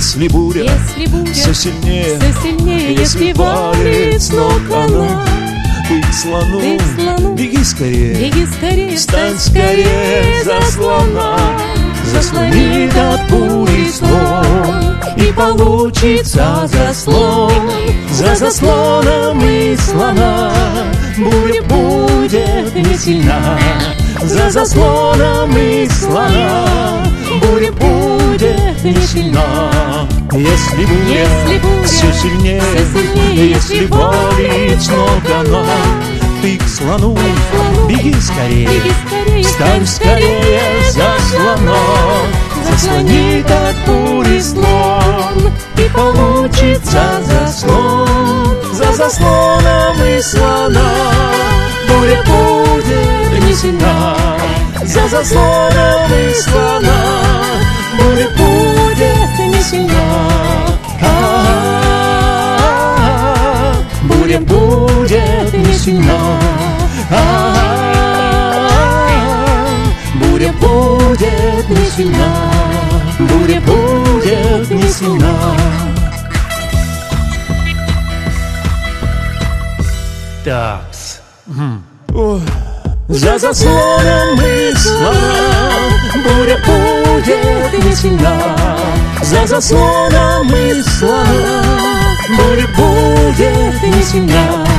Если буря все сильнее, если валит с ног она, ты к слону, беги скорее, стань скорее заслона. Заслонит от бури слон, и получится заслон. За заслоном и слона буря будет не сильна. За заслоном и слона буря будет не сильна. Если буря все сильнее, если валит с ног она, ты к слону, беги скорее, стань скорее заслона. Заслонит от бури слон, и получится заслон. За заслоном и слона буря будет не сильна. За заслоном и слона буря будет не сильна. Буря будет не сильна. Буря будет не сильна. Буря будет не сильна. Такс. За заслоном и слона буря будет не сильна. За заслоном и слона буря будет не сильна.